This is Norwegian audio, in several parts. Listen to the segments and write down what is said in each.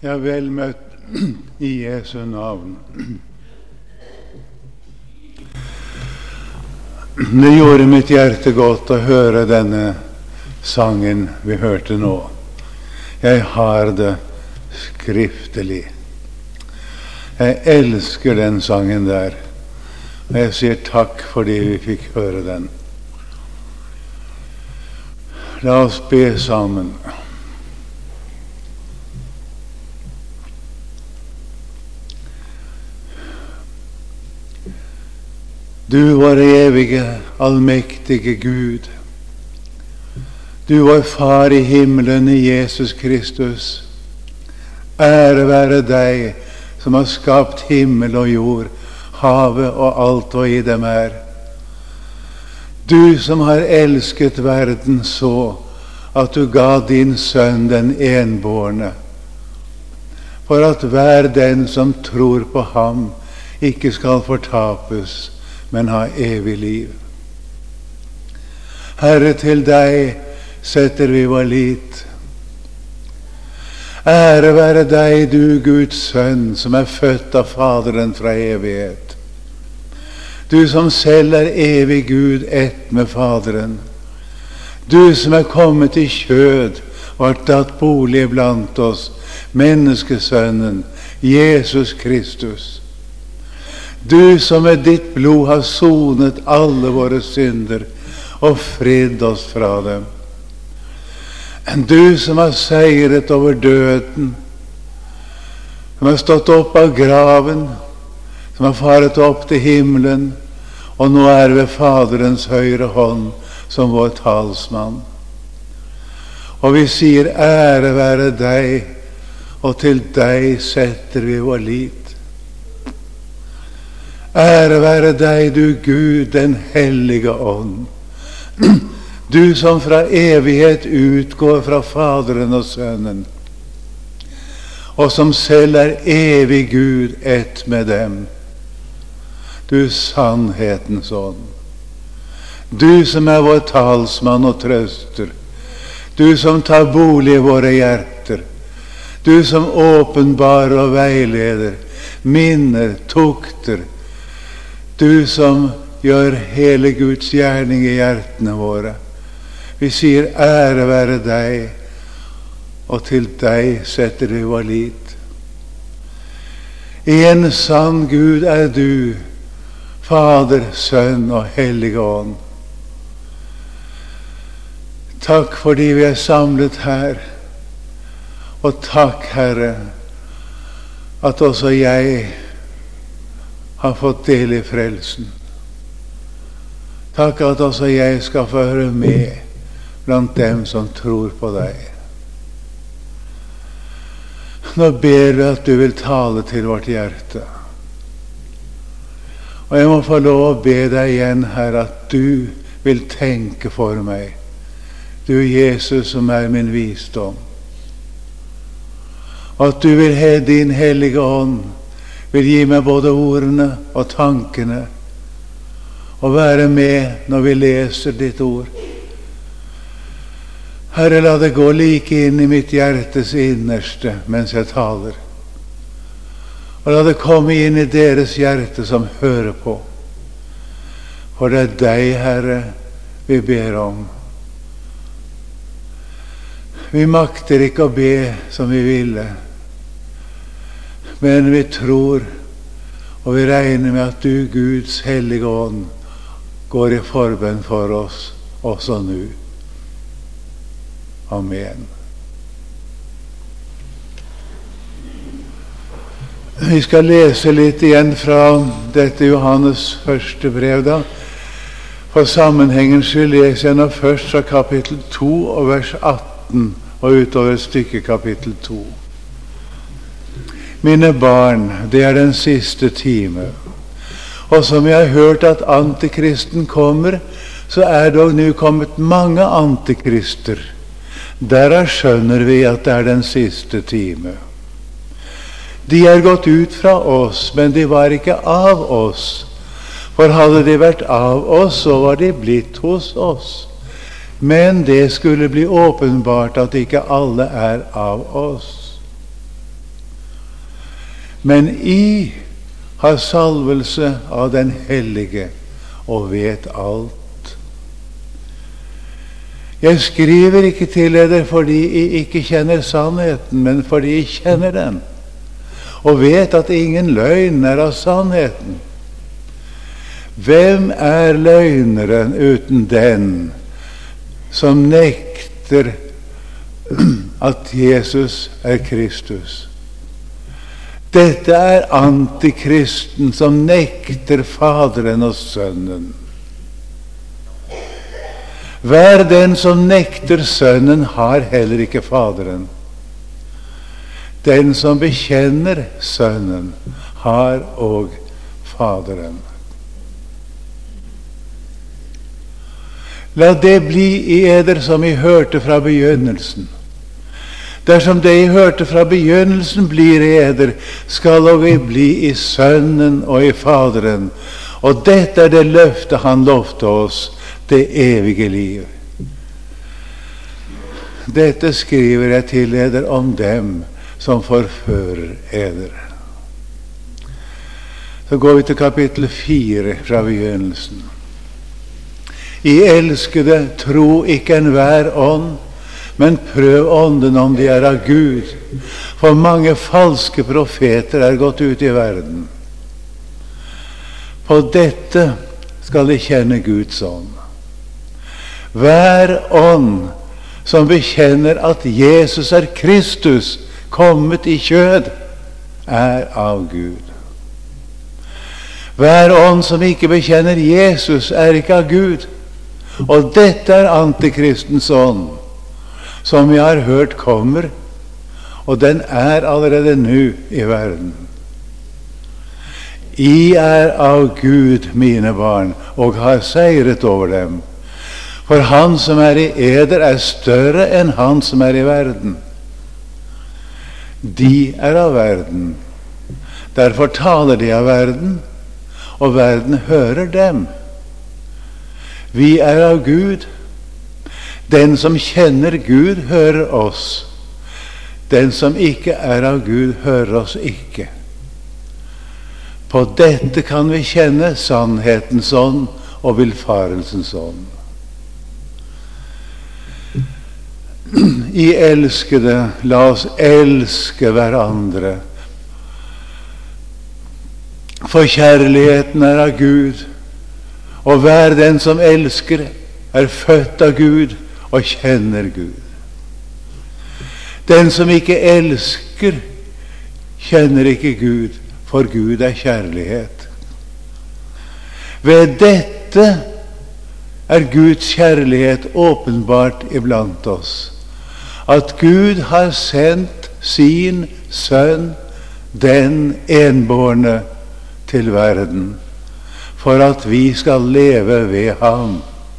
Ja, vel møtt i Jesu navn. Det gjorde mitt hjerte godt å høre denne sangen vi hørte nå. Jeg har det skriftelig. Jeg elsker den sangen der. Og jeg sier takk fordi vi fikk høre den. La oss be sammen. Du vår evige, allmektige Gud. Du vår Far i himmelen i Jesus Kristus. Ære være deg som har skapt himmel og jord, havet og alt og i dem er. Du som har elsket verden så at du ga din sønn den enbårne, for at hver den som tror på ham ikke skal fortapes, men ha evig liv. Herre, til deg setter vi vår lit. Ære være deg, du Guds sønn, som er født av Faderen fra evighet. Du som selv er evig Gud, ett med Faderen. Du som er kommet i kjød og har tatt bolig blant oss, menneskesønnen, Jesus Kristus. Du som med ditt blod har sonet alle våre synder og fridd oss fra dem. Du som har seiret over døden, som har stått opp av graven, som har faret opp til himmelen, og nå er ved Faderens høyre hånd som vår talsmann. Og vi sier ære være deg, og til deg setter vi vår lit. Ære være deg, du Gud, den hellige ånd. Du som fra evighet utgår fra Faderen og Sønnen, og som selv er evig Gud, ett med dem. Du sannhetens ånd. Du som er vår talsmann og trøster. Du som tar bolig i våre hjerter. Du som åpenbarer og veileder, minner, tukter. Du som gjør hele Guds gjerning i hjertene våre. Vi sier ære være deg, og til deg setter vi vår lit. En sann Gud er du, Fader, Sønn og Hellige Ånd. Takk fordi vi er samlet her, og takk, Herre, at også jeg har fått del i frelsen. Takk at også jeg skal få høre med blant dem som tror på deg. Nå ber vi at du vil tale til vårt hjerte. Og jeg må få lov å be deg igjen, Herre, at du vil tenke for meg. Du, Jesus, som er min visdom. Og at du vil ha din hellige ånd, vil gi meg både ordene og tankene, og være med når vi leser ditt ord. Herre, la det gå like inn i mitt hjertes innerste mens jeg taler. Og la det komme inn i deres hjerte som hører på. For det er deg, Herre, vi ber om. Vi makter ikke å be som vi ville, men vi tror, og vi regner med at du, Guds hellige ånd, går i forbønn for oss, også nå. Amen. Vi skal lese litt igjen fra dette Johannes første brev, da. For sammenhengens skyld leser jeg nå først fra kapittel 2 og vers 18, og utover et stykke kapittel 2. Mine barn, det er den siste time. Og som jeg har hørt at antikristen kommer, så er dog nå kommet mange antikrister. Derav skjønner vi at det er den siste time. De er gått ut fra oss, men de var ikke av oss. For hadde de vært av oss, så var de blitt hos oss. Men det skulle bli åpenbart at ikke alle er av oss. Men I har salvelse av den hellige og vet alt. Jeg skriver ikke til dere fordi I ikke kjenner sannheten, men fordi I kjenner den, og vet at ingen løgn er av sannheten. Hvem er løgneren uten den som nekter at Jesus er Kristus? Dette er antikristen som nekter Faderen og Sønnen. Hver den som nekter Sønnen, har heller ikke Faderen. Den som bekjenner Sønnen, har og Faderen. La det bli I eder som I hørte fra begynnelsen. Dersom det I hørte fra begynnelsen blir I eder, skal og I bli I Sønnen og I Faderen. Og dette er det løfte Han lovte oss, det evige liv. Dette skriver jeg til eder om dem som forfører eder. Så går vi til kapittel 4 fra begynnelsen. I elskede, tro ikke enhver ånd, men prøv ånden om de er av Gud, for mange falske profeter er gått ut I verden. På dette skal de kjenne Guds ånd. Hver ånd som bekjenner at Jesus er Kristus, kommet I kjød, er av Gud. Hver ånd som ikke bekjenner Jesus, er ikke av Gud. Og dette er antikristens ånd, som vi har hørt kommer, og den er allerede nå I verden. I er av Gud, mine barn, og har seiret over dem. For han som er I eder, er større enn han som er I verden. De er av verden. Derfor taler de av verden, og verden hører dem. Vi er av Gud. Den som kjenner Gud, hører oss. Den som ikke er av Gud, hører oss ikke. På dette kan vi kjenne sannhetens ånd og villfarelsens ånd. I elskede, la oss elske hverandre. For kjærligheten er av Gud, og hver den som elsker, er født av Gud og kjenner Gud. Den som ikke elsker, kjenner ikke Gud, for Gud er kjærlighet. Ved dette er Guds kjærlighet åpenbart iblant oss, at Gud har sendt sin Sønn, den enbårne, til verden, for at vi skal leve ved ham.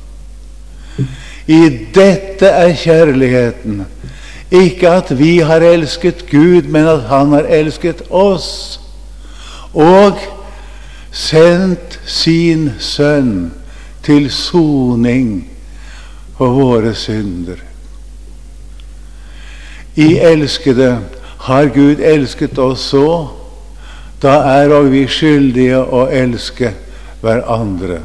I dette er kjærligheten, ikke at vi har elsket Gud, men at han har elsket oss, og sendt sin Sønn til soning for våre synder. I elskede, har Gud elsket oss så, da er og vi skyldige å elske hverandre.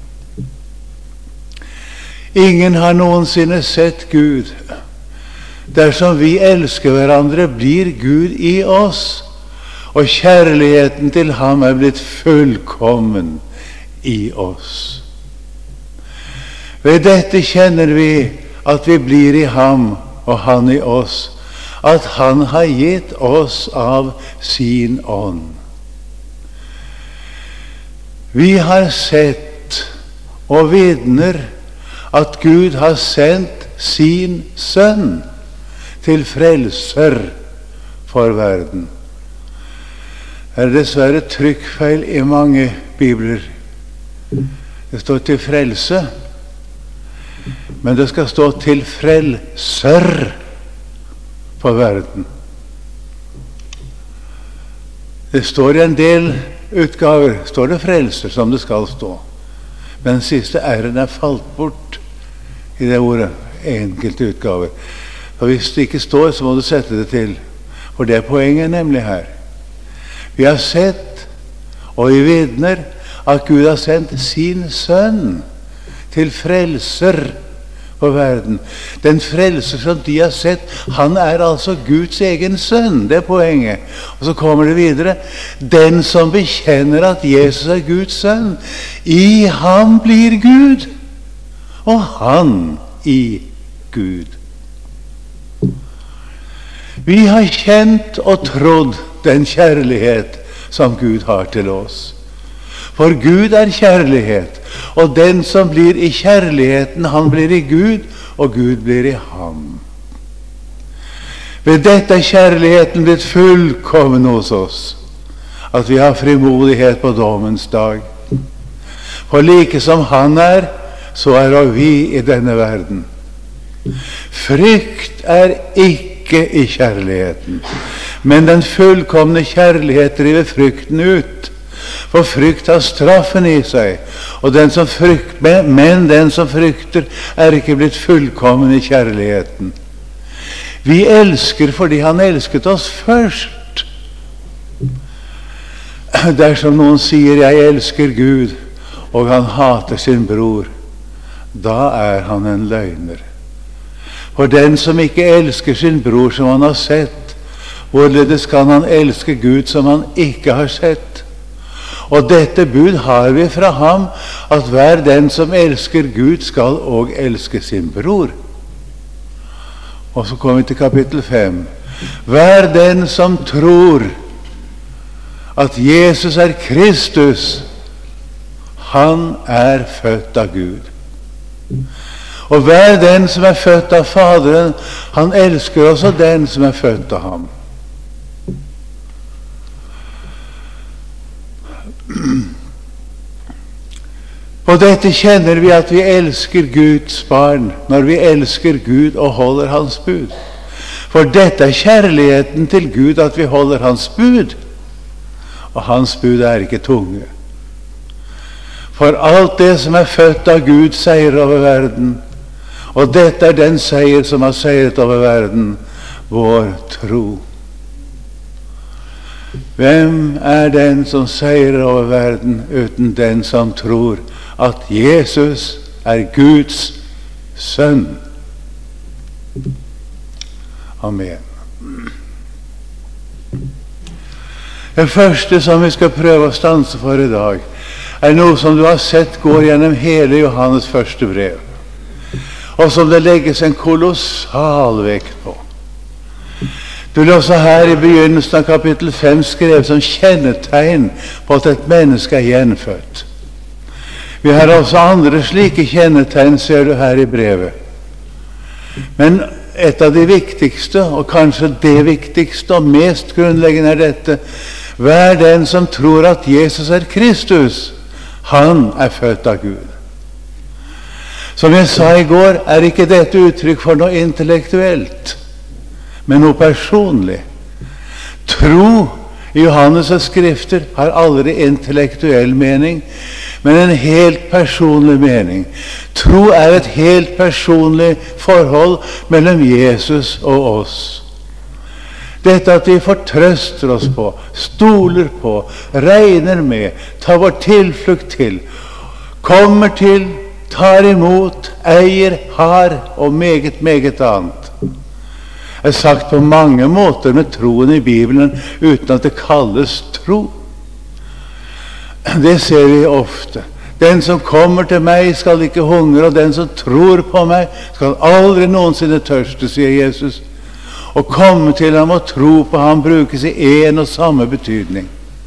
Ingen har noensinne sett Gud. Dersom vi elsker hverandre, blir Gud I oss, og kjærligheten til ham er blitt fullkommen I oss. Ved dette kjenner vi at vi blir I ham og han I oss, at han har gitt oss av sin ånd. Vi har sett og vitner at Gud har sendt sin Sønn til frelser for verden. Er dessverre trykkfeil I mange bibler. Det står til frelse, men det skal stå til frelser for verden. Det står I en del utgaver, står det frelser som det skal stå. Men den siste R-en er falt bort I det ordet, enkelte utgaver. For hvis det ikke står, så må du sette det til. For det er poenget nemlig her. Vi har sett, og vi vitner, at Gud har sendt sin sønn til frelser på verden. Den frelser som de har sett, han er altså Guds egen sønn. Det er poenget. Og så kommer det videre. Den som bekjenner at Jesus er Guds sønn, i ham blir Gud, og han i Gud. Vi har kjent og trodd den kjærlighet som Gud har til oss. For Gud er kjærlighet, og den som blir i kjærligheten, han blir i Gud, og Gud blir i ham. Ved dette er kjærligheten blitt fullkommen hos oss, at vi har frimodighet på dommens dag. For like som han er, så er også vi i denne verden. Frykt er ikke i kjærligheten, men den fullkomne kjærlighet driver frykten ut. For frykt har straffen i seg, og den som frykter er ikke blitt fullkommen i kjærligheten. Vi elsker fordi han elsket oss først. Dersom noen sier 'jeg elsker Gud', og han hater sin bror, da er han en løgner. For den som ikke elsker sin bror som han har sett, hvorledes kan han elske Gud som han ikke har sett? Og dette bud har vi fra ham, at hver den som elsker Gud skal og elske sin bror. Og så kommer vi til kapittel 5. Hver den som tror at Jesus er Kristus, han er født av Gud. Og hver den som er født av Faderen, han elsker også den som er født av ham. På dette kjenner vi at vi elsker Guds barn, når vi elsker Gud og holder hans bud. For dette er kjærligheten til Gud, at vi holder hans bud. Og hans bud er ikke tunge. For alt det som er født av Gud seier over verden. Og dette er den seier som har seiret over verden, vår tro. Hvem er den som seirer over verden uten den som tror at Jesus er Guds sønn? Amen. Det første som vi skal prøve å stanse for i dag, er noe som du har sett går gjennom hele Johannes første brev, og som det legges en kolossal vekt på. Du vil også her i begynnelsen av kapittel 5 skrevet som kjennetegn på at et menneske er gjenfødt. Vi har også andre slike kjennetegn, ser du her i brevet. Men et av de viktigste, og kanskje det viktigste og mest grunnleggende, er dette: hver den som tror at Jesus er Kristus, han er født av Gud. Som jeg sa i går, er ikke dette uttrykk for noe intellektuelt, men noe personlig. Tro i Johannes' skrifter har aldri intellektuell mening, men en helt personlig mening. Tro er et helt personlig forhold mellom Jesus og oss. Dette at vi fortrøster oss på, stoler på, regner med, tar vår tilflukt til, kommer til, tar imot, eier, har og meget, meget annet. Det er sagt på mange måter med troen i Bibelen uten at det kalles tro. Det ser vi ofte. Den som kommer til meg skal ikke hungre, og den som tror på meg skal aldri noensinne tørste, sier Jesus. Å komme til ham og tro på ham brukes i en og samme betydning.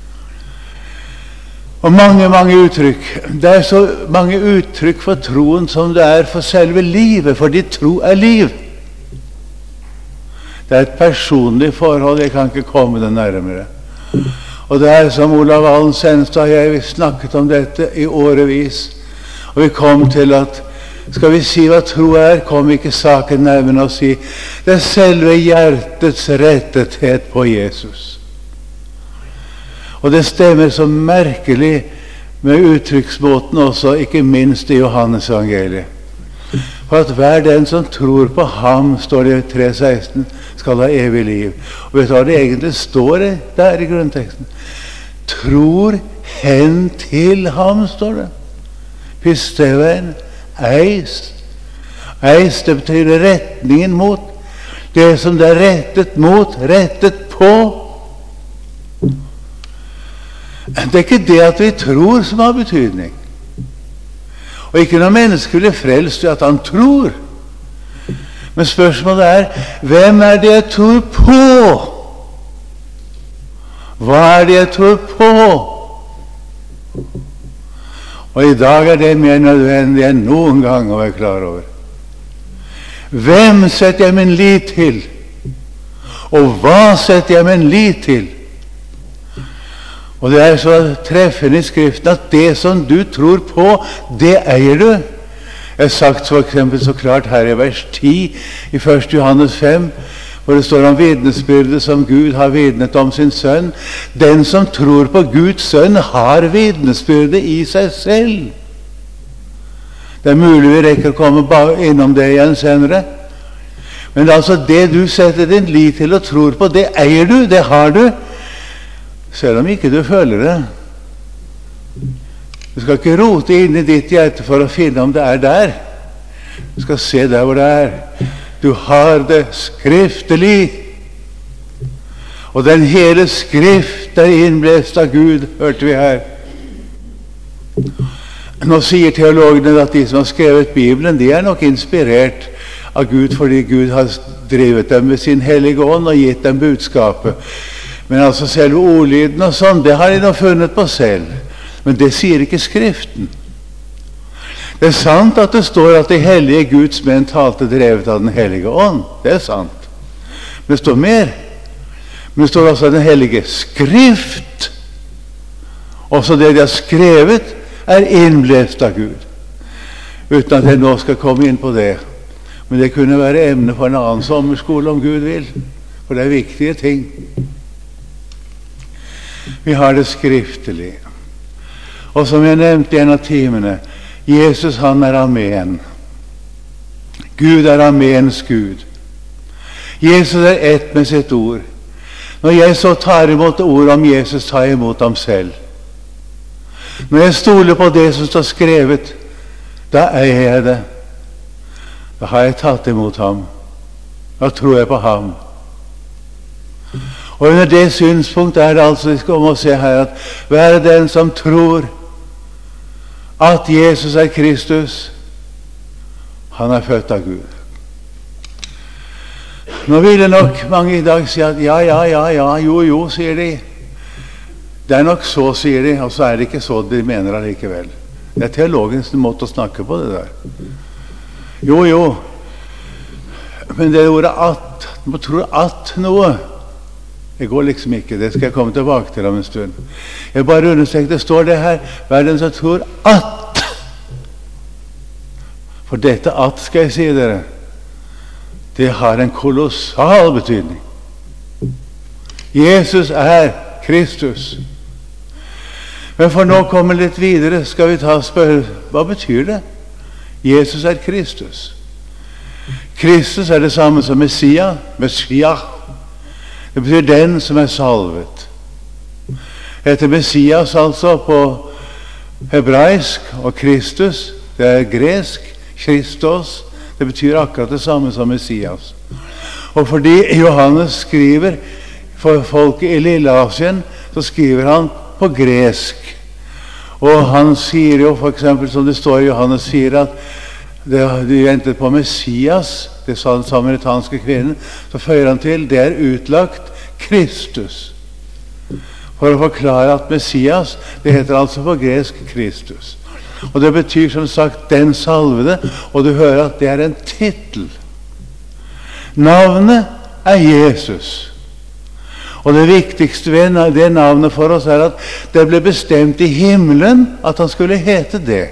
Og mange uttrykk. Det er så mange uttrykk for troen som det er for selve livet, fordi tro er liv. Det er et personlig forhold, jeg kan ikke komme det nærmere. Og det er som Olav Allen Senstad og jeg snakket om dette i årevis. Og vi kom til at, skal vi si hva tro er, kom ikke saken nærmere å si, det er selve hjertets rettethet på Jesus. Og det stemmer så merkelig med uttrykksmåten også, ikke minst i Johannes evangeliet. For at hver den som tror på ham, står det i 3,16, skal ha evig liv. Og vet du hva det egentlig står der i grunnteksten? tror hen til ham, står det. Pisteven, eist. Eist, det betyr retningen mot. Det som det er rettet mot, rettet på. Det er ikke det at vi tror som har betydning. Og ikke når mennesker blir frelst at han tror. Men spørsmålet er, hvem er det jeg tror på? Hva er det jeg tror på? Og i dag er det mer nødvendig enn noen gang å være klar over. Hvem setter jeg min lit til? Og hva setter jeg min lit til? Og det er så treffende i Skriften at det som du tror på, det eier du. Jeg har sagt for eksempel så klart her i vers 10 i 1. Johannes 5, hvor det står om vitnesbyrdet som Gud har vitnet om sin sønn. Den som tror på Guds sønn har vitnesbyrdet i seg selv. Det er mulig vi rekker å komme innom det igjen senere. Men altså det du setter din lit til og tror på, det eier du, det har du. Selv om ikke du føler det. Du skal ikke rote inn i ditt hjerte for å finne om det er der. Du skal se der hvor det er. Du har det skriftelig. Og den hele Skrift er innblåst av Gud, hørte vi her. Nå sier teologene at de som har skrevet Bibelen, de er nok inspirert av Gud, fordi Gud har drevet dem med sin hellige ånd og gitt dem budskapet. Men altså selve ordlyden og sånn, det har de nå funnet på selv. Men det sier ikke Skriften. Det er sant at det står at de hellige Guds menn talte drevet av den hellige ånd. Det er sant. Men det står mer. Men det står også at den hellige Skrift, også det de har skrevet, er innblåst av Gud. Uten at jeg nå skal komme inn på det. Men det kunne være emne for en annen sommerskole om Gud vil. For det er viktige ting. Vi har det skriftlig. Og som jeg nevnte i en av timene, Jesus han er Amen. Gud er Amens Gud. Jesus er ett med sitt ord. Når jeg så tar imot ord om Jesus, tar jeg imot ham selv. Når jeg stoler på det som står skrevet, da eier jeg det. Da har jeg tatt imot ham. Da tror jeg på ham. Og under det synspunkt er det altså, vi skal må se her, at være den som tror at Jesus er Kristus, han er født av Gud. Nå ville nok mange i dag si at ja, jo, sier de. Det er nok så, sier de, og så er det ikke så de mener allikevel. Det er teologens måte å snakke på det der. Jo. Men det ordet at, man tror at noe, det går liksom ikke. Det skal jeg komme tilbake til om en stund. Jeg bare understreker, det står det her, hver den som tror at. For dette at, skal jeg si dere, det har en kolossal betydning. Jesus er Kristus. Men for nå kommer litt videre, skal vi ta og spørre, hva betyr det? Jesus er Kristus. Kristus er det samme som Messias. Det betyr den som er salvet. Etter Messias altså på hebraisk, og Kristus, det er gresk, Christos, det betyr akkurat det samme som Messias. Og fordi Johannes skriver for folket i Lilleasien, så skriver han på gresk. Og han sier jo for eksempel, som det står i Johannes, sier at de ventet på Messias, det sa den samaritanske kvinnen, så føyer han til, det er utlagt Kristus. For å forklare at Messias, det heter altså på gresk Kristus. Og det betyr som sagt den salvede, og du hører at det er en titel. Navnet er Jesus. Og det viktigste ved det navnet for oss er at det ble bestemt i himmelen at han skulle hete det.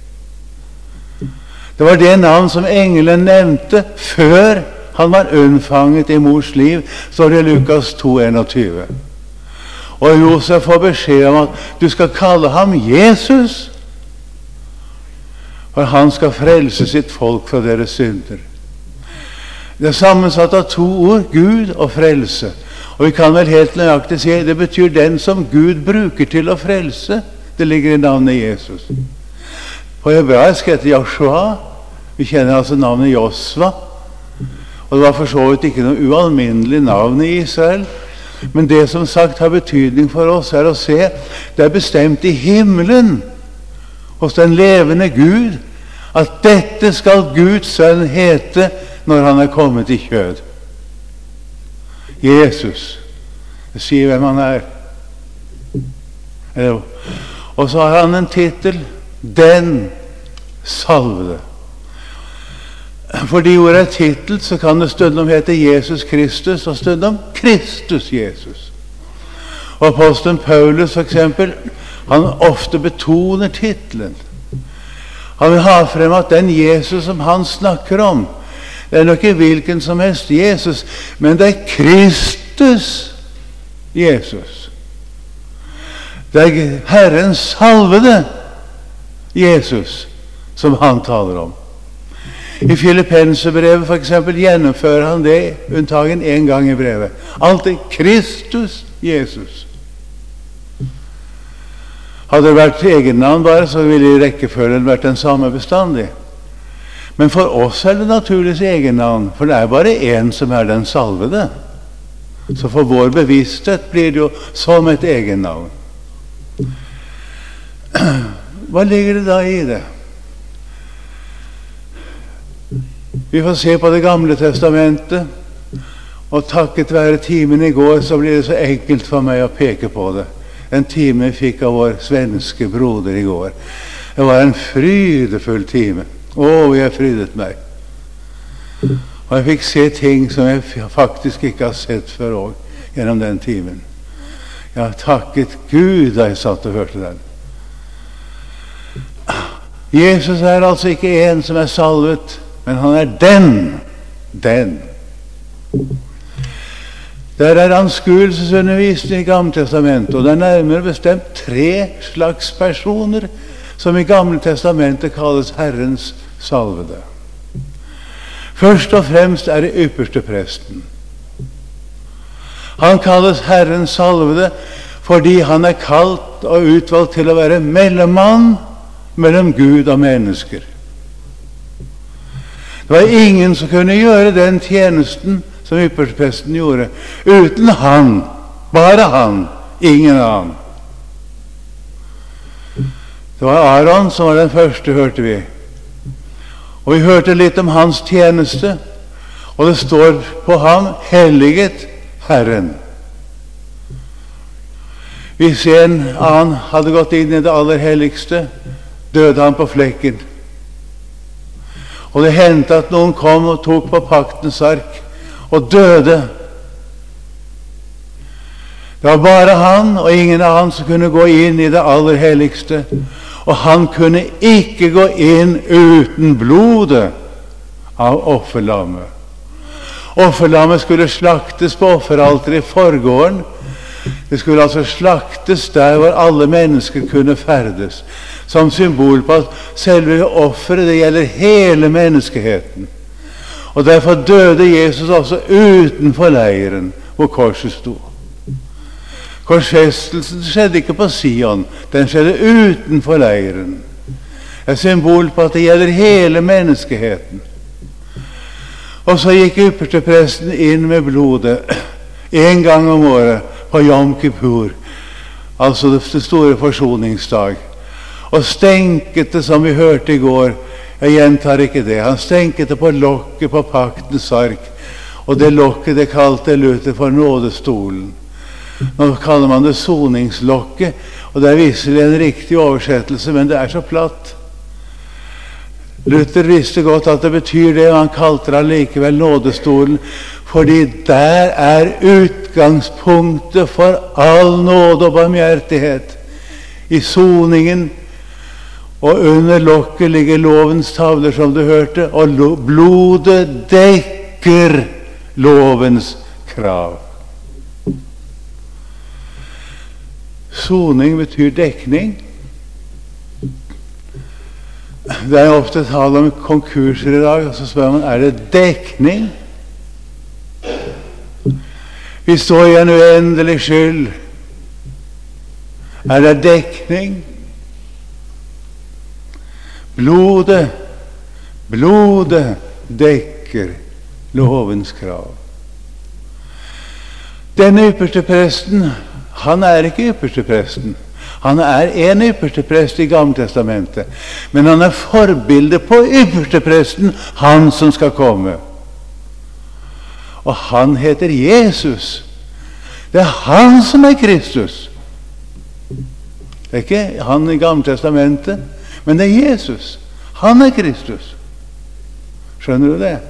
Det var det navn som engelen nevnte før han var unnfanget i mors liv, står det i Lukas 2,21. Og Josef får beskjed om at du skal kalle ham Jesus, for han skal frelse sitt folk fra deres synder. Det er sammensatt av to ord, Gud og frelse. Og Og vi kan vel helt nøyaktig si det betyr den som Gud bruker til å frelse. Det ligger i navnet Jesus. På hebraisk heter Joshua. Vi kjenner altså navnet Josva. Og det var for så vidt ikke noe ualminnelig navn i Israel. Men det som sagt har betydning for oss er å se det er bestemt i himmelen hos den levende Gud at dette skal Guds sønn hete når han er kommet i kjød. Jesus. Det sier hvem han er. Og så har han en titel, Den salvede. Fordi ordet er titel, så kan det stundom hete Jesus Kristus, og stundom Kristus Jesus. Og apostelen Paulus, for eksempel, han ofte betoner titelen. Han vil ha frem at den Jesus som han snakker om, det er nok ikke hvilken som helst Jesus, men det er Kristus Jesus. Det er Herrens salvede Jesus som han taler om. I Filippenserbrevet for eksempel gjennomfører han det unntagen en gang i brevet. Alt er Kristus Jesus. Hadde det vært egennavn bare, så ville rekkefølgen vært den samme bestandig. Men for oss er det naturligvis egennavn, for det er bare en som er den salvede. Så for vår bevissthet blir det jo som et egennavn. Hva ligger det da i det? Vi får se på Det gamle testamentet, og takket være timen i går, så blir det så enkelt for meg å peke på det. En time jeg fikk av vår svenske broder i går. Det var en frydefull time. Jeg frydet meg. Og jeg fikk se ting som jeg faktisk ikke har sett før også, gjennom den timen. Jeg har takket Gud da jeg satt og hørte den. Jesus er altså ikke en som er salvet, men han er den. Der er anskuelsesundervisning i Gamle testamentet, og det er nærmere bestemt 3 slags personer som i Gamle testamentet kalles Herrens salvede. Først og fremst er det ypperste presten. Han kalles Herrens salvede fordi han er kalt og utvalgt til å være mellommann mellom Gud og mennesker. Det var ingen som kunne gjøre den tjenesten som ypperstepresten gjorde, uten han, bare han, ingen annen. Det var Aaron som var den første, hørte vi. Og vi hørte litt om hans tjeneste, og det står på ham, helliget Herren. Hvis en annen hadde gått inn i det aller helligste, døde han på flekken. Og det hendte at noen kom og tok på paktens ark og døde. Det var bare han og ingen annen som kunne gå inn i det aller helligste. Og han kunne ikke gå inn uten blodet av offerlammet. Offerlammet skulle slaktes på offeralteret i forgården. Det skulle altså slaktes der hvor alle mennesker kunne ferdes, som symbol på at selve offeret, det gjelder hele menneskeheten. Og derfor døde Jesus også utenfor leiren hvor korset sto. Korsfestelsen skjedde ikke på Sion, den skjedde utenfor leiren. Et symbol på at det gjelder hele menneskeheten. Og så gikk ypperstepresten inn med blodet en gang om året på Yom Kippur, altså det store forsoningsdag, og stenket det, som vi hørte i går. Jeg gjentar ikke det. Han stenket det på lokket på paktens ark, og det lokket det kalte Luther for nådestolen. Nå kaller man det soningslokket, og det er visselig en riktig oversettelse, men det er så platt. Luther visste godt at det betyr det, og han kalte det allikevel nådestolen, fordi der er utgangspunktet for all nåde og barmhjertighet. I soningen og under lokket ligger lovens tavler, som du hørte, og blodet dekker lovens krav. Soning betyr dekning. Det er ofte tale om konkurser i dag, og så spør man, er det dekning? Vi står i en uendelig skyld. Er det dekning? Blodet dekker lovens krav. Denne ypperste presten, han er ikke ypperste presten. Han er en ypperste prest i Gamle Testamentet, men han er forbilde på ypperste presten, han som skal komme. Og han heter Jesus. Det er han som er Kristus. Det er ikke han i Gamle Testamentet, men det er Jesus. Han er Kristus. Skjønner du det?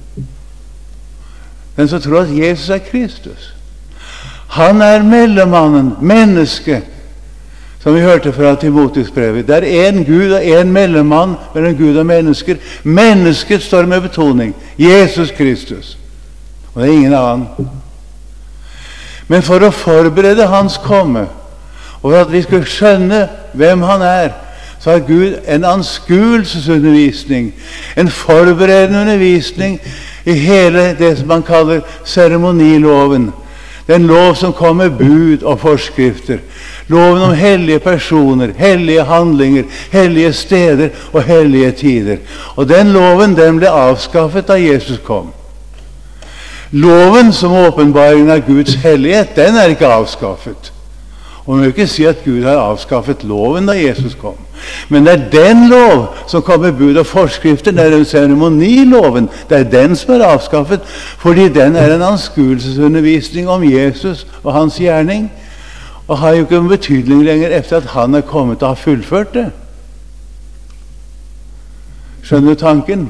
Den som tror at Jesus er Kristus. Han er mellommannen, mennesket, som vi hørte fra Timotheus brevet. Det er en Gud og en mellommann mellom Gud og mennesker. Mennesket står med betoning. Jesus Kristus. Og det er ingen annen. Men for å forberede hans komme, og for at vi skulle skjønne hvem han er, så har Gud en anskuelsesundervisning, en forberedende undervisning i hele det som man kaller seremoniloven. Den lov som kom med bud og forskrifter. Loven om hellige personer, hellige handlinger, hellige steder og hellige tider. Og den loven, den ble avskaffet da Jesus kom. Loven som åpenbaringen av Guds hellighet, den er ikke avskaffet. Og man vil ikke si at Gud har avskaffet loven da Jesus kom. Men det er den lov som kom med bud og forskrifter, det er den seremoniloven, det er den som er avskaffet, fordi den er en anskuelsesundervisning om Jesus og hans gjerning, og har jo ikke en betydning lenger efter at han er kommet og har fullført det. Skjønner du tanken?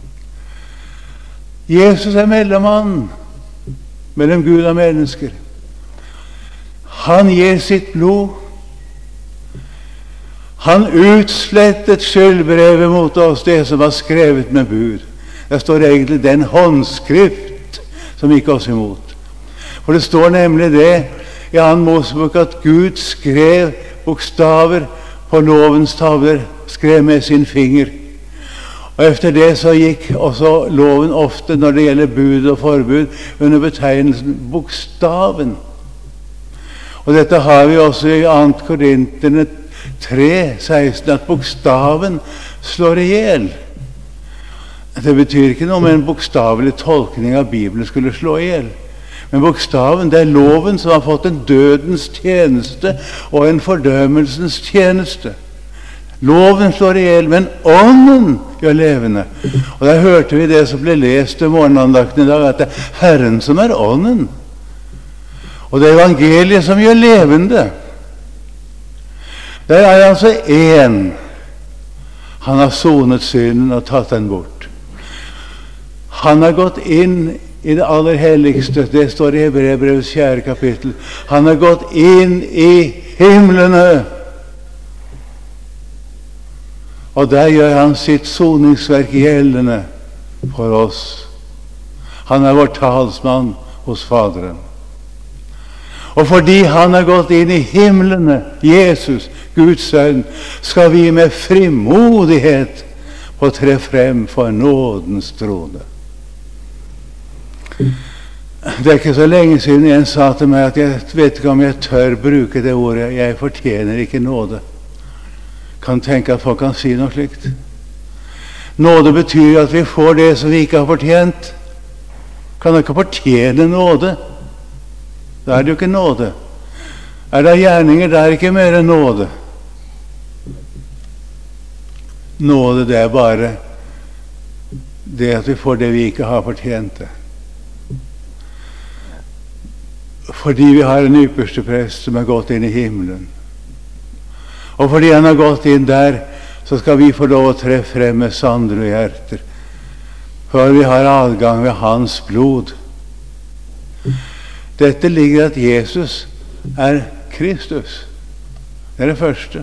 Jesus er mellommann mellom Gud og mennesker. Han gir sitt blod. Han utslettet skyldbrevet mot oss, det som var skrevet med bud. Det står egentlig den håndskrift som gikk oss imot. For det står nemlig det i 2. Mosebok at Gud skrev bokstaver på lovens tavler, skrev med sin finger. Og efter det så gikk også loven ofte, når det gjelder bud og forbud, under betegnelsen bokstaven. Og dette har vi også i 2. Korinterne 3:16, at bokstaven slår ihjel. Det betyr ikke noe med en bokstavelig tolkning av Bibelen skulle slå ihjel. Men bokstaven, det er loven som har fått en dødens tjeneste og en fordømmelsens tjeneste. Loven slår ihjel, men ånden gjør levende. Og der hørte vi det som ble lest i morgenandakten i dag, at det er Herren som er ånden. Og det er evangeliet som gjør levende. Der er altså en. Han har sonet synden og tatt den bort. Han har gått inn i det aller helligste. Det står i Hebreerbrevets 4. kapittel. Han har gått inn i himlene. Og der gjør han sitt soningsverk gjeldende for oss. Han er vår talsmann hos Faderen. Og fordi han har gått inn i himlene, Jesus, Guds sønn, skal vi med frimodighet få tre frem for nådens trone. Det er ikke så lenge siden en sa til meg at jeg vet ikke om jeg tør bruke det ordet. Jeg fortjener ikke nåde. Kan tenke at folk kan si noe slikt. Nåde betyr at vi får det som vi ikke har fortjent. Kan ikke fortjene nåde. Da er det jo ikke nåde. Er det gjerninger, det er ikke mer nåde. Nåde, det er bare det at vi får det vi ikke har fortjent det. Fordi vi har en ypperste prest som har gått inn i himmelen. Og fordi han har gått inn der, så skal vi få lov å tre frem med sandre hjerter. For vi har adgang ved hans blod. Dette ligger at Jesus er Kristus. Det er det første.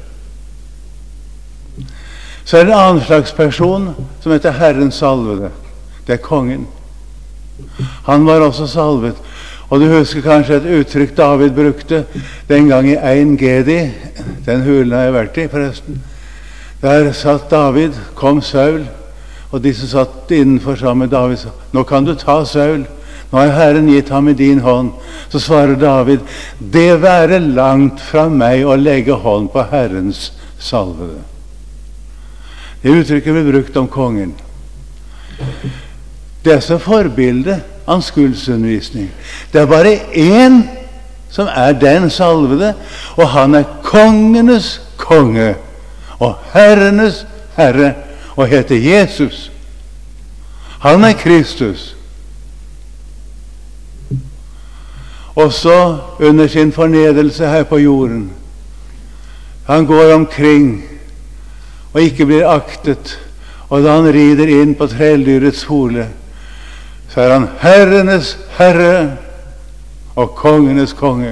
Så er det en annen slags person som heter Herren salvede. Det er kongen. Han var også salvet. Og du husker kanskje et uttrykk David brukte den gang i Ein Gedi. Den hulen har jeg vært i, forresten. Der satt David, kom Saul, og de som satt innenfor sammen med David sa, nå kan du ta Saul. Nå har Herren gitt ham i din hånd. Så svarer David, det være langt fra meg å legge hånd på Herrens salvede. Det uttrykket blir brukt om kongen. Det er så forbilde, anskuelsesundervisning. Det er bare én som er den salvede, og han er kongenes konge og herrenes herre og heter Jesus. Han er Kristus. Også under sin fornedelse her på jorden. Han går omkring og ikke blir aktet, og da han rider inn på trelldyrets hole, så er han herrenes herre og kongenes konge.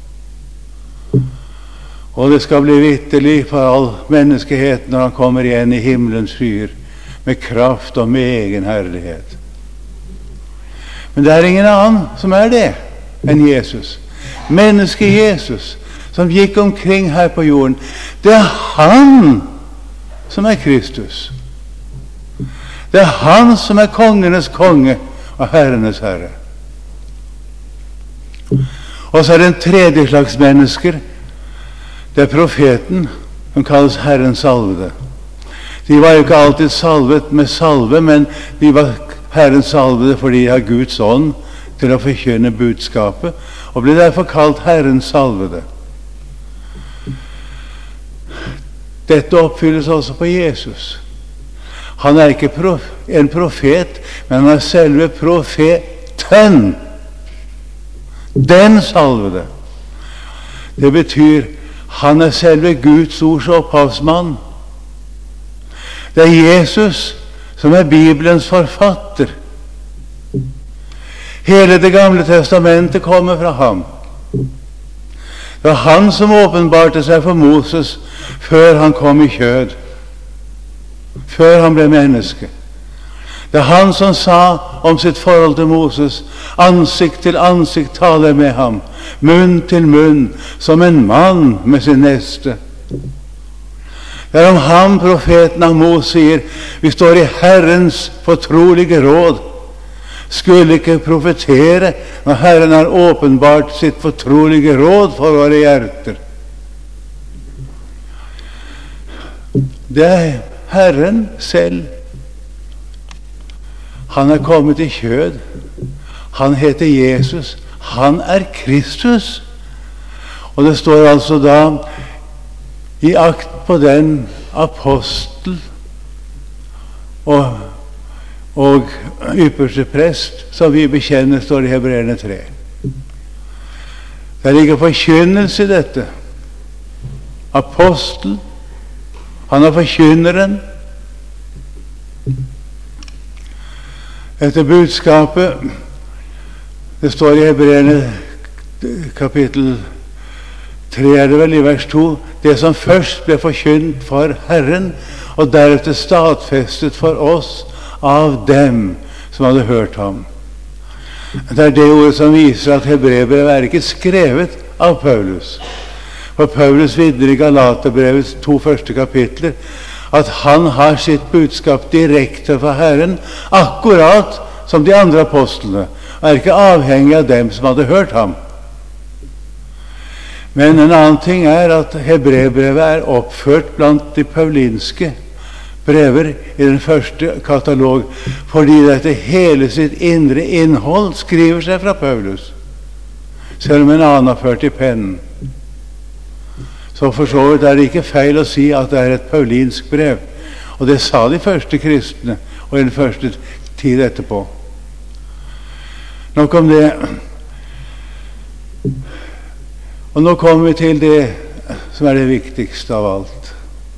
Og det skal bli vitterlig for all menneskeheten når han kommer igjen i himmelens skyer med kraft og med egen herlighet. Men det er ingen annen som er det enn Jesus. Mennesket Jesus, som gikk omkring her på jorden, det er han som er Kristus. Det er han som er kongenes konge og herrenes herre. Og så er det en tredje slags mennesker. Det er profeten, som kalles Herrens salvede. De var jo ikke alltid salvet med salve, men de var Herrens salvede fordi de har Guds ånd til å forkynne budskapet, og ble derfor kalt Herrens salvede. Dette oppfylles også på Jesus. Han er ikke en profet, men han er selve profeten. Den salvede. Det betyr han er selve Guds ords opphavsmann. Det er Jesus som er Bibelens forfatter. Hele Det gamle testamentet kommer fra ham. Det var han som åpenbarte seg for Moses før han kom i kjød, før han ble menneske. Det er han som sa om sitt forhold til Moses, ansikt til ansikt taler med ham, munn til munn, som en mann med sin neste. Det er om ham profeten Amos sier, vi står i Herrens fortrolige råd. Skulle ikke profetere når Herren har åpenbart sitt fortrolige råd for våre hjerter. Det er Herren selv. Han er kommet i kjød. Han heter Jesus. Han er Kristus. Og det står altså da i akt på den apostel og ypperste prest som vi bekjenner, står i Hebreerne 3. Det ligger forkynnelse i dette. Apostel, han er forkynneren. Etter budskapet, det står i Hebreerne kapittel 3, er det vel, i vers 2, det som først ble forkynt for Herren, og deretter stadfestet for oss av dem som hadde hørt ham. Det er det ordet som viser at Hebreerbrevet er ikke skrevet av Paulus. For Paulus videre i Galaterbrevets 2 første kapitler at han har sitt budskap direkte fra Herren, akkurat som de andre apostlene, og er ikke avhengig av dem som hadde hørt ham. Men en annen ting er at Hebreerbrevet er oppført blant de paulinske brever i den første katalog, fordi dette hele sitt indre innhold skriver seg fra Paulus, selv om en annen har ført i pennen. Så for så vidt er det ikke feil å si at det er et paulinsk brev, og det sa de første kristne og i den første tid etterpå. Nok om det. Og nå kommer vi til det som er det viktigste av alt.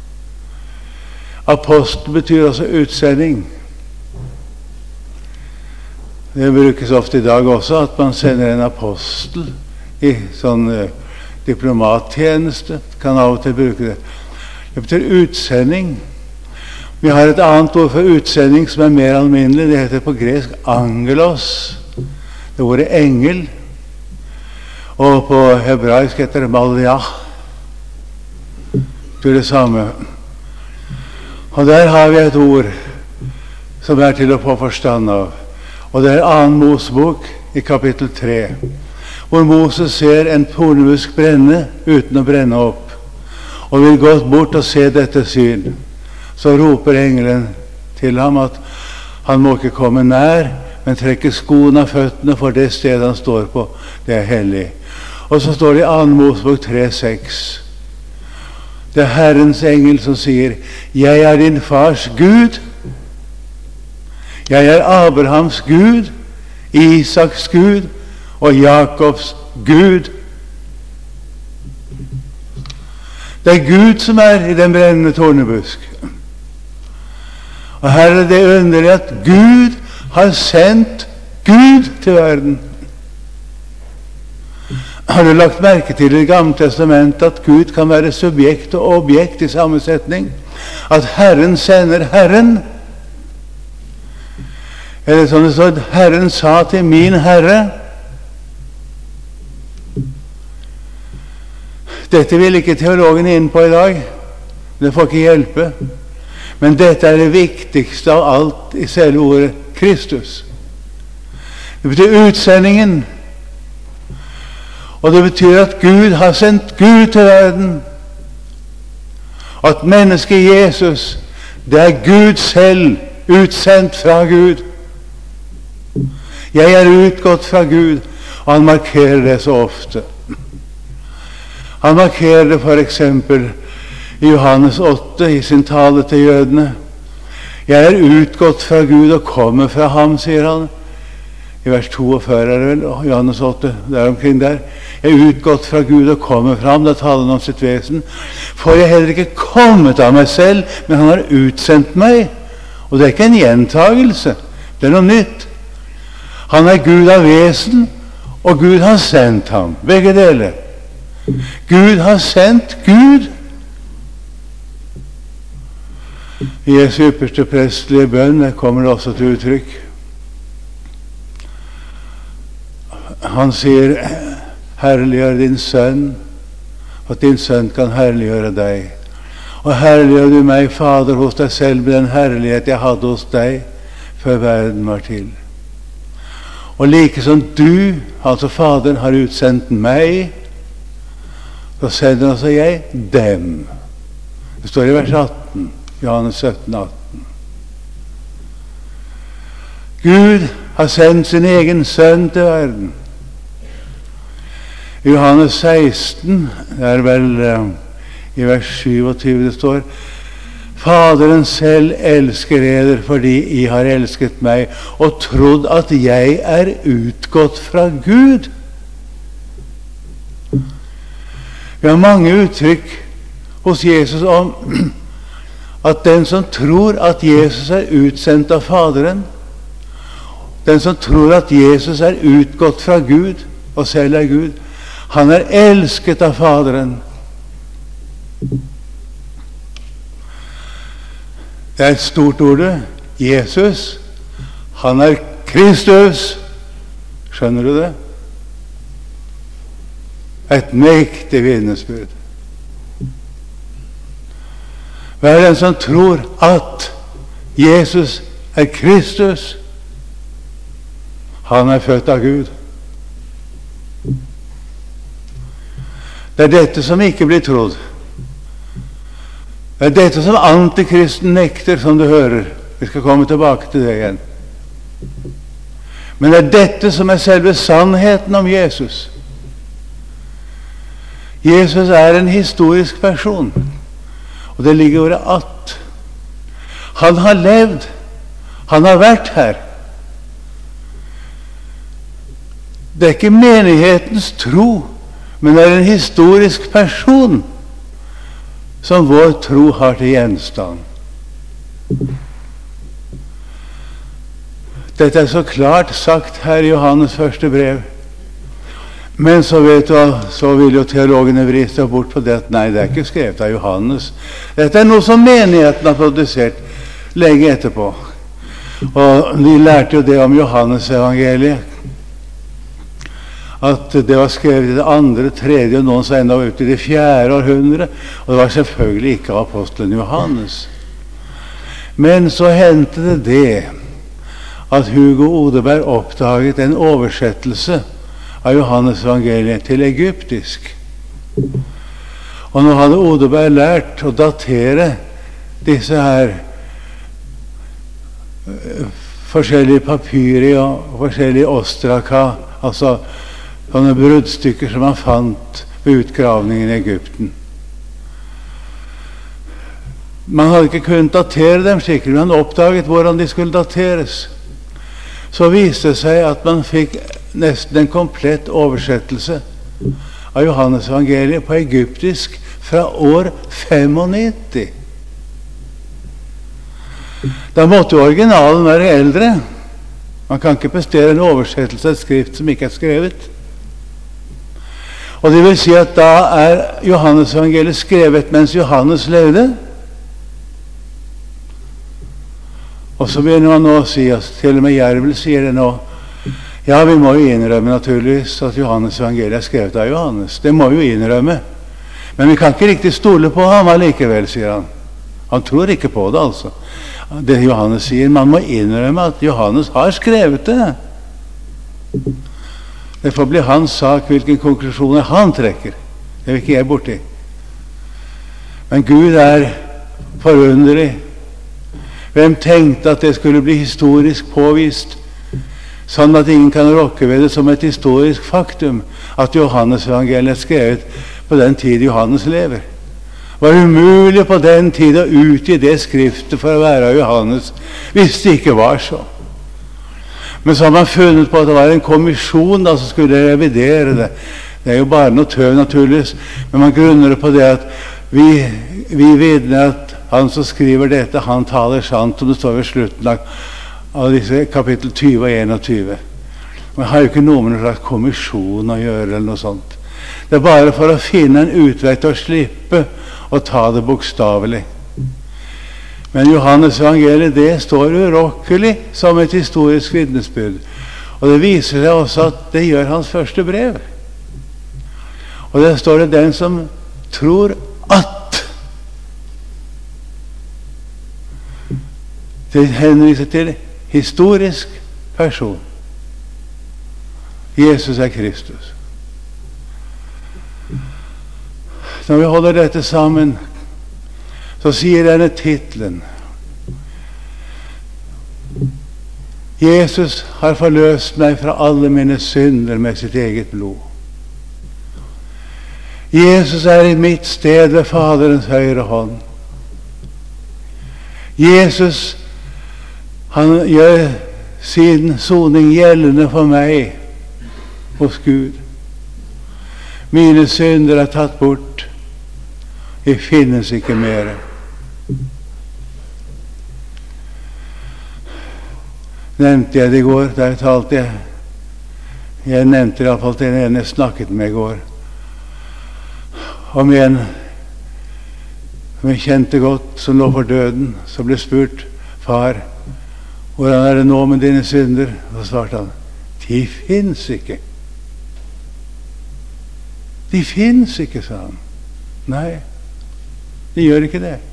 Apostel betyr altså utsending. Det brukes ofte i dag også at man sender en apostel i sånn diplomattjeneste. Kan av og til bruke det. Det betyr utsending. Vi har et annet ord for utsending som er mer alminnelig. Det heter på gresk angelos. Det ordet engel. Og på hebraisk heter det maliach. Det er det samme. Og der har vi et ord som er til å få forstand av. Og det 2. Mosebok i kapittel 3, hvor Moses ser en tornebusk brenne uten å brenne opp, og vil gå bort og se dette syn. Så roper engelen til ham at han må ikke komme nær, men trekke skoene av føttene, for det stedet han står på, det er hellig. Og så står det i 2. Mosebok 3,6. Det er Herrens engel som sier: jeg er din fars Gud. Jeg er Abrahams Gud, Isaks Gud og Jakobs Gud. Det er Gud som er i den brennende tornebusk. Og her er det underlig at Gud har sendt Gud til verden. Har du lagt merke til i Det gamle testamentet at Gud kan være subjekt og objekt i sammensetning? At Herren sender Herren? Eller som det står: Herren sa til min Herre. Dette vil ikke teologen inn på i dag. Det får ikke hjelpe. Men dette er det viktigste av alt i selve ordet Kristus. Det betyr utsendingen. Og det betyr at Gud har sendt Gud til verden. At mennesket Jesus, det er Gud selv, utsendt fra Gud. Jeg er utgått fra Gud, og han markerer det så ofte. Han markerer det for eksempel i Johannes 8 i sin tale til jødene. Jeg er utgått fra Gud og kommer fra ham, sier han. I vers 42 er det vel, Johannes 8, der omkring der. Jeg er utgått fra Gud og kommer fra ham, da taler han om sitt vesen. For jeg heller ikke kommet av meg selv, men han har utsendt meg. Og det er ikke en gjentagelse, det er noe nytt. Han er Gud av vesen, og Gud har sendt ham. Begge deler. Gud har sendt Gud. I Jesu ypperste prestelige bønn kommer det også til uttrykk. Han sier: herliggjør din sønn, at din sønn kan herliggjøre deg. Og herliggjør du meg, Fader, hos deg selv med den herlighet jeg hadde hos deg før verden var til. Og like som du, altså Faderen, har utsendt meg, så sender også jeg dem. Det står i vers 18, Johannes 17, 18. Gud har sendt sin egen sønn til verden. I Johannes 16, det er vel i vers 27 det står: Faderen selv elsker eder fordi I har elsket meg og trodd at jeg er utgått fra Gud. Vi har mange uttrykk hos Jesus om at den som tror at Jesus er utsendt av Faderen, den som tror at Jesus er utgått fra Gud og selv er Gud, han er elsket av Faderen. Det er et stort ord. Jesus, han er Kristus. Skjønner du det? Et mektig vitnesbyrd. Hva er den som tror at Jesus er Kristus? Han er født av Gud. Det er dette som ikke blir trodd. Det er dette som antikristen nekter, som du hører. Vi skal komme tilbake til det igjen. Men det er dette som er selve sannheten om Jesus. Jesus er en historisk person, og det ligger ordet at. Han har levd, han har vært her. Det er ikke menighetens tro, men det er en historisk person som vår tro har til gjenstand. Dette er så klart sagt her i Johannes første brev. Men så vet du, så vil jo teologene vri seg bort på det. Nei, det er ikke skrevet av Johannes. Dette er noe som menigheten har produsert lenge etterpå. Og de lærte jo det om Johannes evangeliet, at det var skrevet i det andre, tredje og noen så enda ut i det 4. århundre, og det var selvfølgelig ikke apostelen Johannes. Men så hendte det at Hugo Odeberg oppdaget en oversettelse av Johannes evangeliet til egyptisk. Og nå hadde Odeberg lært å datere disse her forskjellige papyrer og forskjellige ostraka, altså sånne bruddstykker som han fant ved utgravningen i Egypten. Man hadde ikke kunnet datere dem skikkelig, men han oppdaget hvordan de skulle dateres. Så viste det seg at man fikk nesten en komplett oversettelse av Johannes evangeliet på egyptisk fra år 95. Da måtte jo originalen være eldre. Man kan ikke prestere en oversettelse av et skrift som ikke er skrevet. Og det vil si at da er Johannes evangeliet skrevet mens Johannes levde. Og så begynner man nå å si, til og med Jervel sier det nå, ja, vi må jo innrømme naturligvis at Johannes evangeliet er skrevet av Johannes. Det må vi jo innrømme. Men vi kan ikke riktig stole på ham allikevel, sier han. Han tror ikke på det, altså. Det Johannes sier, man må innrømme at Johannes har skrevet det. Det får bli hans sak hvilken konklusjoner han trekker. Det vil ikke jeg borti. Men Gud er forunderlig. Hvem tenkte at det skulle bli historisk påvist, sånn at ingen kan rokke ved det som et historisk faktum, at Johannes evangeliet er skrevet på den tid Johannes lever? Det var umulig på den tid å utgi det skriftet for å være av Johannes, hvis det ikke var så. Men så har man funnet på at det var en kommisjon da, som skulle revidere det. Det er jo bare noe tøv naturligvis, men man grunner på det at vi vidner at han som skriver dette, han taler sant, og det står ved slutten av disse kapittel 20 og 21. Man har jo ikke noe med noen slags kommisjon å gjøre, eller noe sånt. Det er bare for å finne en utvei til å slippe å ta det bokstavelig. Men Johannes evangeliet, det står urokkelig som et historisk vitnesbyrd. Og det viser seg også at det gjør hans første brev. Og det står det den som tror at. Det henviser til historisk person. Jesus er Kristus. Når vi holder dette sammen, så sier denne titlen: Jesus har forløst meg fra alle mine synder med sitt eget blod. Jesus er i mitt sted ved Faderens høyre hånd. Jesus, han gjør sin soning gjeldende for meg hos Gud. Mine synder er tatt bort. De finnes ikke mer. Nevnte jeg det i går, der talte jeg. Jeg nevnte i hvert fall til en jeg snakket med i går. Om en som jeg kjente godt, som lå for døden, så ble spurt: far, hvordan er det nå med dine synder? Og så svarte han: de finnes ikke. De finnes ikke, sa han. Nei, de gjør ikke det.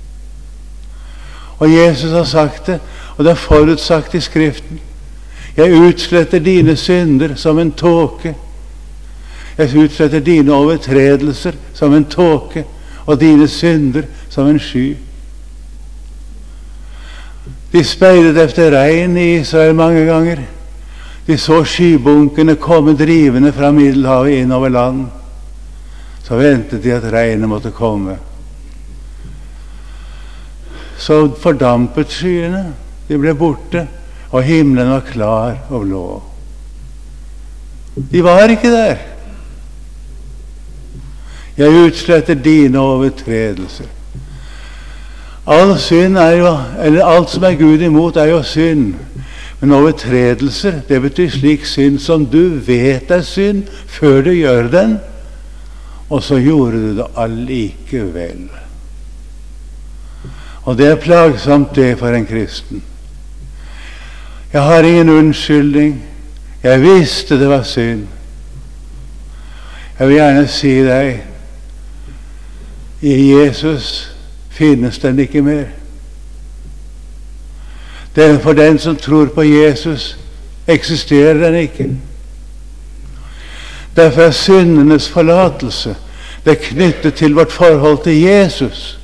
Og Jesus har sagt det, og det er forutsagt i Skriften: jeg utsletter dine synder som en tåke. Jeg utsletter dine overtredelser som en tåke, og dine synder som en sky. De speidet efter regn i Israel mange ganger. De så skybunkene komme drivende fra Middelhavet innover land. Så ventet de at regnet måtte komme. Så fordampet skyene. De ble borte, og himmelen var klar og blå. De var ikke der. Jeg utsletter dine overtredelser. All synd er jo, eller alt som er Gud imot, er jo synd. Men overtredelser, det betyr slik synd som du vet er synd før du gjør den, og så gjorde du det allikevel. Og det er plagsomt det for en kristen. Jeg har ingen unnskyldning. Jeg visste det var synd. Jeg vil gjerne si deg: i Jesus finnes den ikke mer. For den som tror på Jesus, eksisterer den ikke. Derfor er syndenes forlatelse det er knyttet til vårt forhold til Jesus.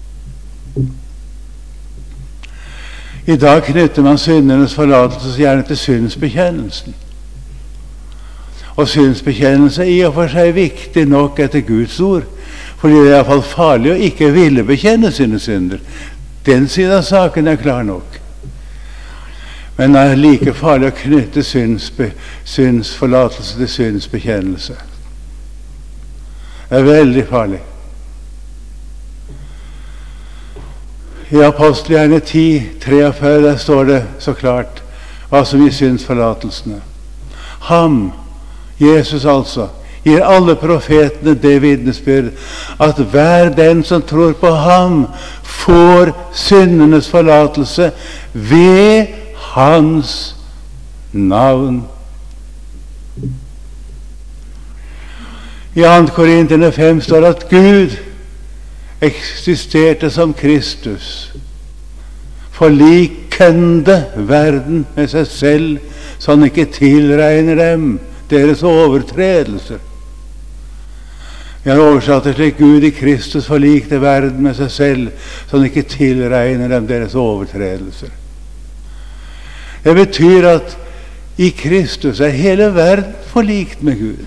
I dag knytter man syndenes forlatelse gjerne til synsbekjennelsen. Og synsbekjennelse er i og for seg viktig nok etter Guds ord, fordi det er i hvert fall farlig å ikke ville bekjenne sine synder. Den siden av saken er klar nok. Men det er like farlig å knytte synsforlatelse til synsbekjennelse. Det er veldig farlig. I Apostelgjerne 10:43 der står det så klart hva som gir synsforlatelsene. Ham, Jesus altså, gir alle profetene det vitnesbyrd at hver den som tror på ham, får syndenes forlatelse ved hans navn. I 2. Korinterne 5 står at Gud eksisterte som Kristus, forlikende verden med seg selv, så han ikke tilregner dem deres overtredelser. Vi har oversatt det slik: Gud i Kristus forlikte verden med seg selv, så han ikke tilregner dem deres overtredelser. Det betyr at i Kristus er hele verden forlikt med Gud.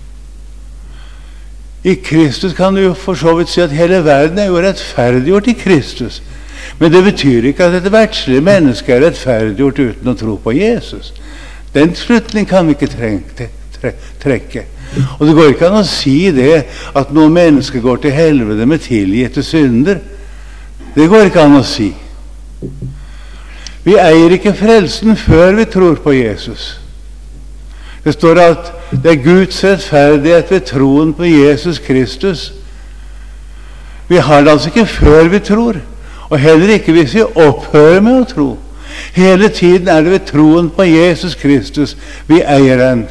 I Kristus kan du jo for så vidt si at hele verden er jo rettferdiggjort i Kristus. Men det betyr ikke at et verdslig menneske er rettferdiggjort uten å tro på Jesus. Den slutning kan vi ikke trekke. Og det går ikke an å si det at noen mennesker går til helvete med tilgitte synder. Det går ikke an å si. Vi eier ikke frelsen før vi tror på Jesus. Det står at det er Guds rettferdighet ved troen på Jesus Kristus. Vi har det altså ikke før vi tror, og heller ikke hvis vi opphører med å tro. Hele tiden er det ved troen på Jesus Kristus vi eier den.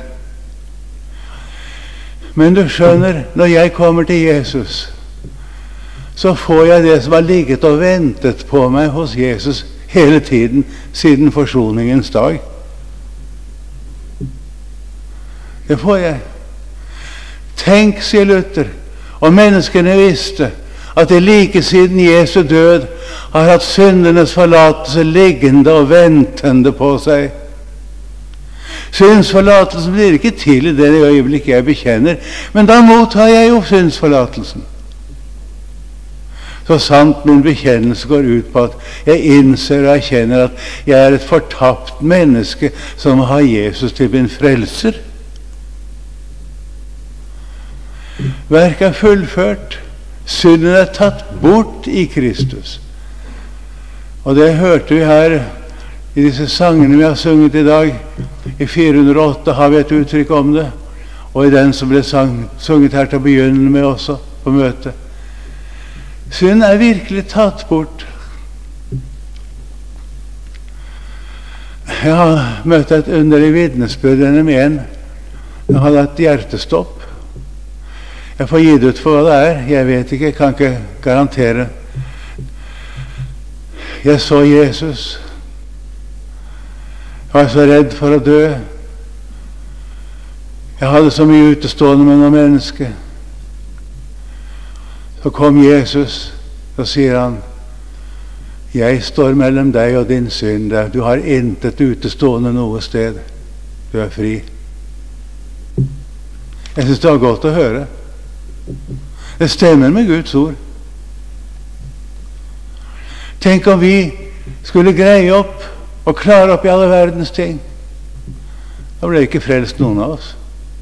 Men du skjønner, når jeg kommer til Jesus, så får jeg det som har ligget og ventet på meg hos Jesus hele tiden siden forsoningens dag. Det får jeg. Tenk, sier Luther, og menneskene visste at de like siden Jesu død har hatt syndenes forlatelse liggende og ventende på seg. Synsforlatelsen blir ikke til i det øyeblikk jeg bekjenner, men da mottar jeg jo synsforlatelsen. Så sant min bekjennelse går ut på at jeg innser og erkjenner at jeg er et fortapt menneske som har Jesus til min frelser. Verket er fullført. Synden er tatt bort i Kristus. Og det hørte vi her i disse sangene vi har sunget i dag. I 408 har vi et uttrykk om det, og i den som ble sunget her til å begynne med også på møtet. Synden er virkelig tatt bort. Jeg har møtt et underlig vitnesbyrd gjennom en. Jeg hadde et hjertestopp. Jeg får gitt ut for hva det er. Jeg vet ikke, jeg kan ikke garantere. Jeg så Jesus. Jeg var så redd for å dø. Jeg hadde så mye utestående med noen mennesker. Så kom Jesus, og sier han: jeg står mellom deg og din synd. Du har intet utestående noe sted. Du er fri. Jeg synes det var godt å høre. Det stemmer med Guds ord. Tenk om vi skulle greie opp og klare opp i alle verdens ting. Da ble ikke frelst noen av oss.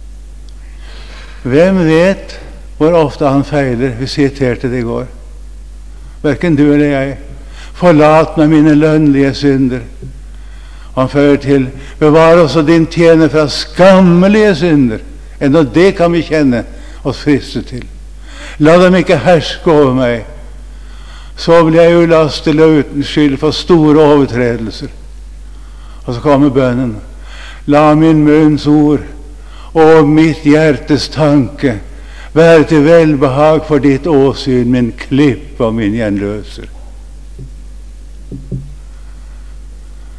Hvem vet hvor ofte han feiler? Vi siterte det i går. Hverken du eller jeg. Forlat meg mine lønnlige synder. Han fører til: bevar også din tjener fra skammelige synder. Enda det kan vi kjenne oss fristet til. La dem ikke herske over meg. Så blir jeg ulastelig og uten skyld for store overtredelser. Og så kommer bønnen: la min munns ord og mitt hjertes tanke være til velbehag for ditt åsyn, min klippe og min gjenløser.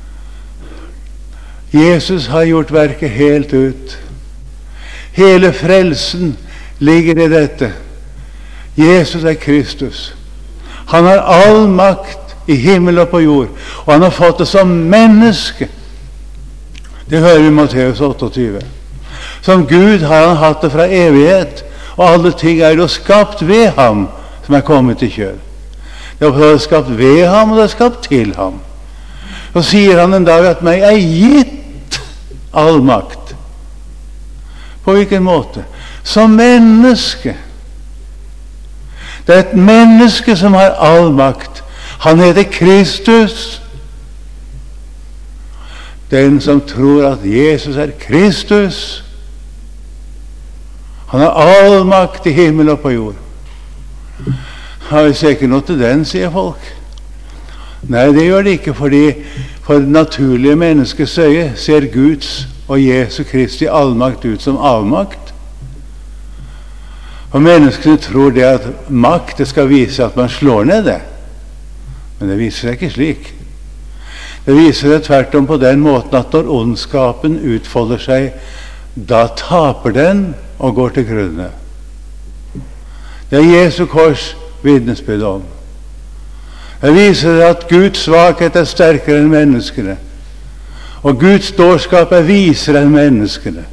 Jesus har gjort verket helt ut. Hele frelsen ligger i dette. Jesus er Kristus. Han har all makt i himmel og på jord, og han har fått det som menneske. Det hører vi i Matteus 28. Som Gud har han hatt det fra evighet, og alle ting er jo skapt ved ham som er kommet til kjød. Det er skapt ved ham, og det er skapt til ham. Så sier han en dag at meg er gitt all makt. På hvilken måte? Som menneske. Det er et menneske som har all makt. Han heter Kristus. Den som tror at Jesus er Kristus, han har all makt i himmel og på jord. Ja, vi ser ikke noe til den, sier folk. Nei, det gjør det ikke, fordi for det naturlige menneskets øye ser Guds og Jesu Kristi allmakt ut som avmakt. Og menneskene tror det at makt det skal vise at man slår ned det. Men det viser seg ikke slik. Det viser seg tvert om på den måten at når ondskapen utfolder seg, da taper den og går til grunne. Det er Jesu kors vitnesbyrd om. Det viser at Guds svakhet er sterkere enn menneskene, og Guds dårskap er visere enn menneskene.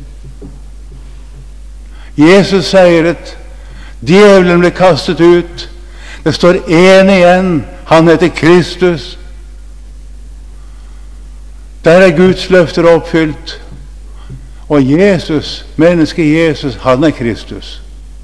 Jesus seiret, djevelen ble kastet ut, det står en igjen, han heter Kristus. Der er Guds løfter oppfylt, og Jesus, mennesket Jesus, han er Kristus.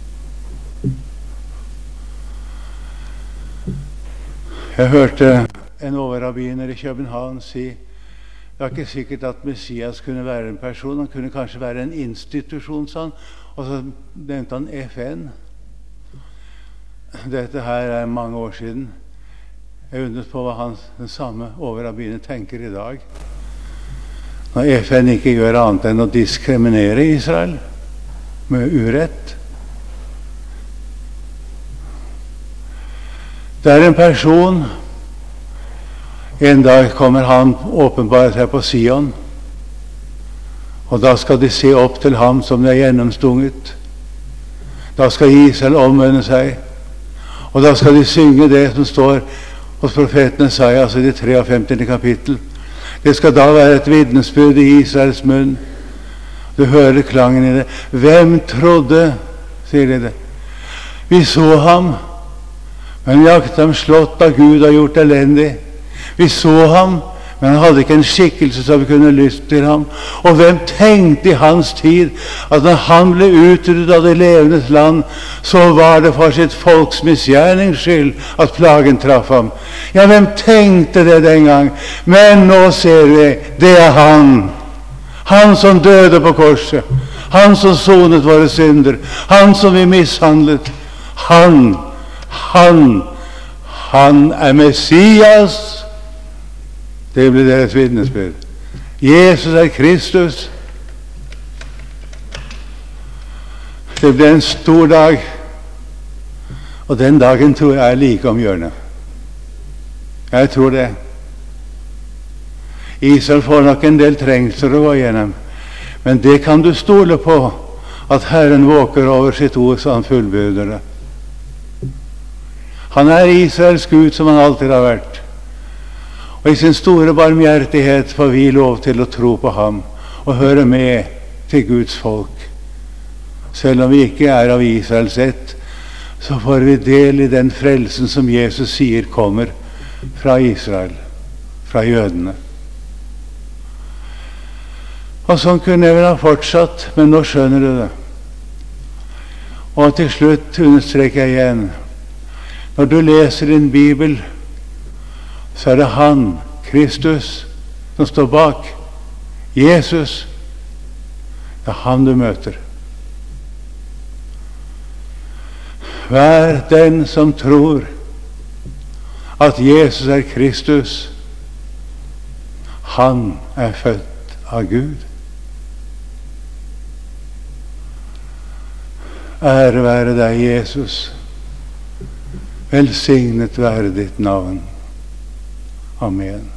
Jeg hørte en overrabbiner i København si det er ikke sikkert at Messias kunne være en person, han kunne kanskje være en institusjon, sa han, og så nevnte han FN. Dette her er mange år siden. Jeg undret på hva den samme overrabbiner tenker i dag. Når FN ikke gjør annet enn å diskriminere Israel med urett. Det er en person, en dag kommer han åpenbart her på Sion, og da skal de se opp til ham som de er gjennomstunget. Da skal Israel omvende seg, og da skal de synge det som står hos profeten Jesaja, altså i det 53. kapittel. Det skal da være et vitnesbyrd i Israels munn. Du hører klangen i det. Hvem trodde, sier de det. Vi så ham, men vi jaktet ham slått av Gud og gjort elendig. Vi så ham, men han hadde ikke en skikkelse så vi kunne lyst til ham. Og hvem tenkte i hans tid at når han ble utryddet av det levendes land, så var det for sitt folks misgjernings skyld at plagen traff ham? Ja, hvem tenkte det den gang? Men nå ser vi, det er han. Han som døde på korset. Han som sonet våre synder. Han som vi mishandlet. Han er Messias. Det blir deres vitnesbyrd. Jesus er Kristus. Det blir en stor dag, og den dagen tror jeg er like om hjørnet. Jeg tror det. Israel får nok en del trengsler å gå gjennom, men det kan du stole på, at Herren våker over sitt ord så han fullbyrder det. Han er Israels Gud som han alltid har vært. Og i sin store barmhjertighet får vi lov til å tro på ham og høre med til Guds folk. Selv om vi ikke er av Israels ett, så får vi del i den frelsen som Jesus sier kommer fra Israel, fra jødene. Og sånn kunne jeg vel ha fortsatt, men nå skjønner du det. Og til slutt understreker jeg igjen, når du leser din Bibel, så er det han, Kristus, som står bak. Jesus. Det er han du møter. Vær den som tror at Jesus er Kristus. Han er født av Gud. Ære være deg, Jesus. Velsignet være ditt navn. Amen.